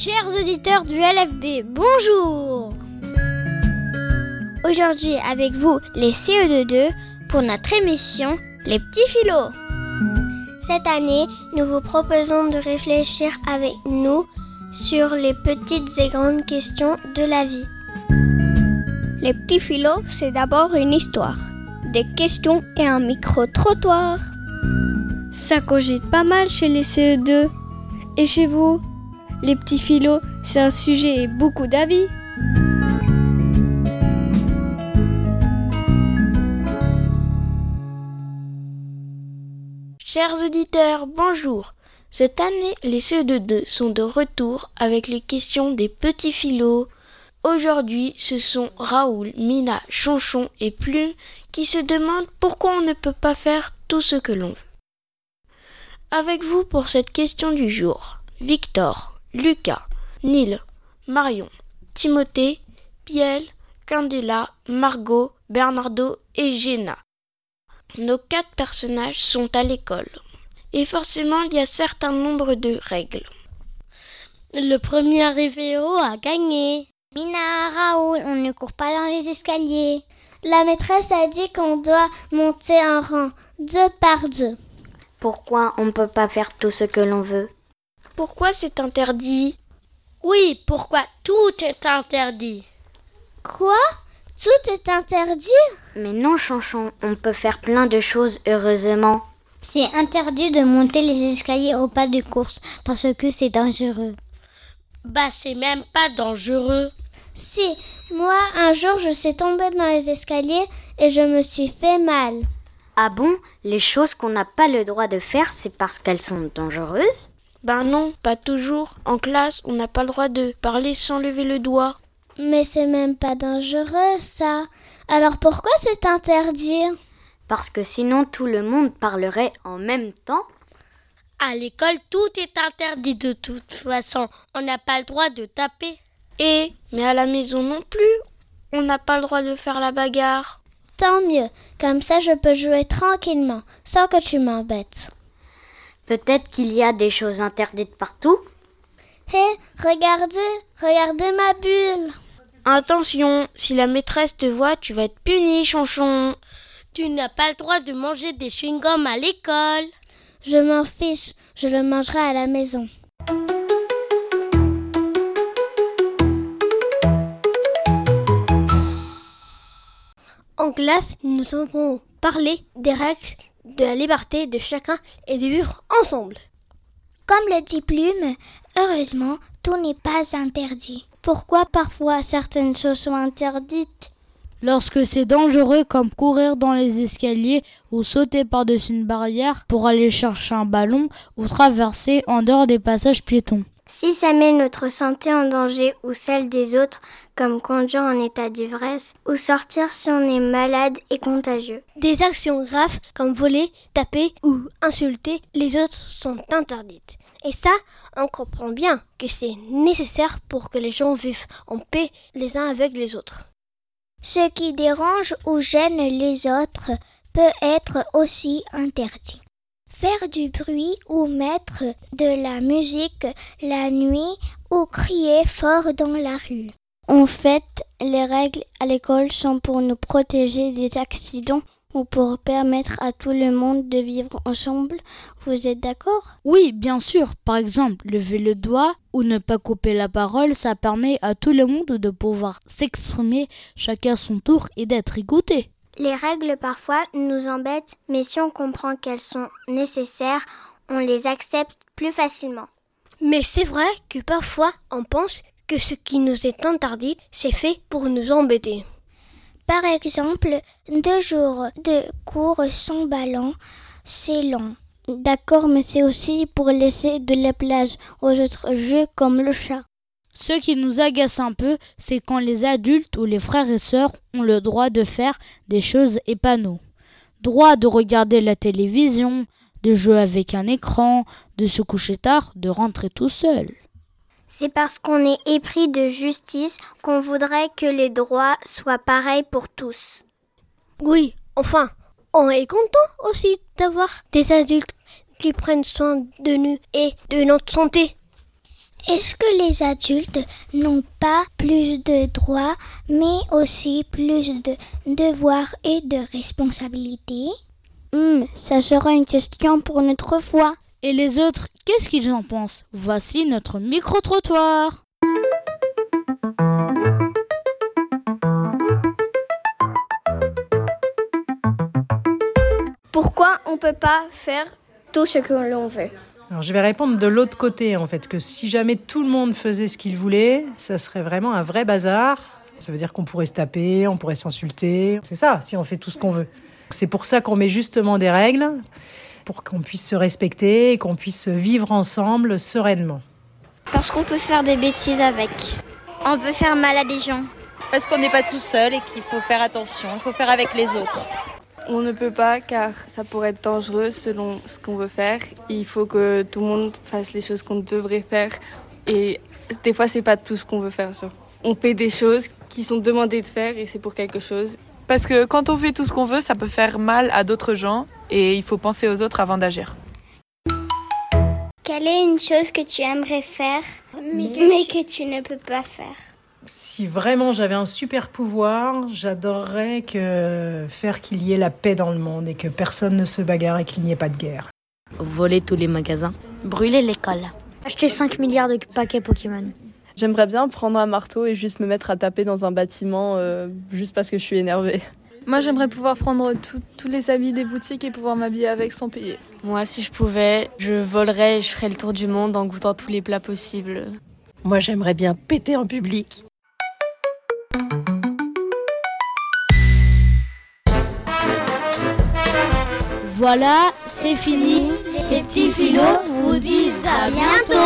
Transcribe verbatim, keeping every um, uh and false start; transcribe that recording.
Chers auditeurs du L F B, bonjour! Aujourd'hui avec vous les C E deux deux pour notre émission Les petits philos. Cette année, nous vous proposons de réfléchir avec nous sur les petites et grandes questions de la vie. Les petits philos, c'est d'abord une histoire, des questions et un micro-trottoir. Ça cogite pas mal chez les C E deux. Et chez vous? Les petits philos, c'est un sujet et beaucoup d'avis. Chers auditeurs, bonjour. Cette année, les C E deux deux sont de retour avec les questions des petits philos. Aujourd'hui, ce sont Raoul, Mina, Chonchon et Plume qui se demandent pourquoi on ne peut pas faire tout ce que l'on veut. Avec vous pour cette question du jour, Victor, Lucas, Neil, Marion, Timothée, Piel, Candela, Margot, Bernardo et Jenna. Nos quatre personnages sont à l'école. Et forcément, il y a un certain nombre de règles. Le premier arrivé au haut a gagné. Mina, Raoul, on ne court pas dans les escaliers. La maîtresse a dit qu'on doit monter un rang, deux par deux. Pourquoi on ne peut pas faire tout ce que l'on veut? Pourquoi c'est interdit? Oui, pourquoi tout est interdit? Quoi? Tout est interdit? Mais non, Chonchon, on peut faire plein de choses, heureusement. C'est interdit de monter les escaliers au pas de course, parce que c'est dangereux. Bah, c'est même pas dangereux. Si, moi, un jour, je suis tombée dans les escaliers et je me suis fait mal. Ah bon? Les choses qu'on n'a pas le droit de faire, c'est parce qu'elles sont dangereuses? Ben non, pas toujours. En classe, on n'a pas le droit de parler sans lever le doigt. Mais c'est même pas dangereux, ça. Alors pourquoi c'est interdit? Parce que sinon tout le monde parlerait en même temps. À l'école, tout est interdit de toute façon. On n'a pas le droit de taper. Et, mais à la maison non plus, on n'a pas le droit de faire la bagarre. Tant mieux, comme ça je peux jouer tranquillement, sans que tu m'embêtes. Peut-être qu'il y a des choses interdites partout. Hé, hey, regardez, regardez ma bulle. Attention, si la maîtresse te voit, tu vas être puni, Chonchon. Tu n'as pas le droit de manger des chewing-gums à l'école. Je m'en fiche, je le mangerai à la maison. En classe, nous avons parlé des règles de la liberté de chacun et de vivre ensemble. Comme le dit Plume, heureusement, tout n'est pas interdit. Pourquoi parfois certaines choses sont interdites? Lorsque c'est dangereux, comme courir dans les escaliers ou sauter par-dessus une barrière pour aller chercher un ballon ou traverser en dehors des passages piétons. Si ça met notre santé en danger ou celle des autres, comme conduire en état d'ivresse ou sortir si on est malade et contagieux. Des actions graves comme voler, taper ou insulter les autres sont interdites. Et ça, on comprend bien que c'est nécessaire pour que les gens vivent en paix les uns avec les autres. Ce qui dérange ou gêne les autres peut être aussi interdit. Faire du bruit ou mettre de la musique la nuit ou crier fort dans la rue. En fait, les règles à l'école sont pour nous protéger des accidents ou pour permettre à tout le monde de vivre ensemble. Vous êtes d'accord? Oui, bien sûr. Par exemple, lever le doigt ou ne pas couper la parole, ça permet à tout le monde de pouvoir s'exprimer chacun à son tour et d'être écouté. Les règles parfois nous embêtent, mais si on comprend qu'elles sont nécessaires, on les accepte plus facilement. Mais c'est vrai que parfois on pense que ce qui nous est interdit, c'est fait pour nous embêter. Par exemple, deux jours de cours sans ballon, c'est long. D'accord, mais c'est aussi pour laisser de la place aux autres jeux comme le chat. Ce qui nous agace un peu, c'est quand les adultes ou les frères et sœurs ont le droit de faire des choses et pas nous. Droit de regarder la télévision, de jouer avec un écran, de se coucher tard, de rentrer tout seul. C'est parce qu'on est épris de justice qu'on voudrait que les droits soient pareils pour tous. Oui, enfin, on est content aussi d'avoir des adultes qui prennent soin de nous et de notre santé. Est-ce que les adultes n'ont pas plus de droits, mais aussi plus de devoirs et de responsabilités? Hmm, ça sera une question pour une autre fois. Et les autres, qu'est-ce qu'ils en pensent? Voici notre micro-trottoir. Pourquoi on ne peut pas faire tout ce que l'on veut? Alors je vais répondre de l'autre côté en fait, que si jamais tout le monde faisait ce qu'il voulait, ça serait vraiment un vrai bazar. Ça veut dire qu'on pourrait se taper, on pourrait s'insulter. C'est ça, si on fait tout ce qu'on veut. C'est pour ça qu'on met justement des règles, pour qu'on puisse se respecter et qu'on puisse vivre ensemble sereinement. Parce qu'on peut faire des bêtises avec. On peut faire mal à des gens. Parce qu'on n'est pas tout seul et qu'il faut faire attention, il faut faire avec les autres. On ne peut pas car ça pourrait être dangereux selon ce qu'on veut faire. Il faut que tout le monde fasse les choses qu'on devrait faire et des fois c'est pas tout ce qu'on veut faire. Genre. On fait des choses qui sont demandées de faire et c'est pour quelque chose. Parce que quand on fait tout ce qu'on veut, ça peut faire mal à d'autres gens et il faut penser aux autres avant d'agir. Quelle est une chose que tu aimerais faire mais que, mais que tu ne peux pas faire? Si vraiment j'avais un super pouvoir, j'adorerais que faire qu'il y ait la paix dans le monde et que personne ne se bagarre et qu'il n'y ait pas de guerre. Voler tous les magasins. Brûler l'école. Acheter cinq milliards de paquets Pokémon. J'aimerais bien prendre un marteau et juste me mettre à taper dans un bâtiment euh, juste parce que je suis énervée. Moi, j'aimerais pouvoir prendre tous les habits des boutiques et pouvoir m'habiller avec sans payer. Moi, si je pouvais, je volerais et je ferais le tour du monde en goûtant tous les plats possibles. Moi, j'aimerais bien péter en public. Voilà, c'est fini. Les petits philos vous disent à bientôt.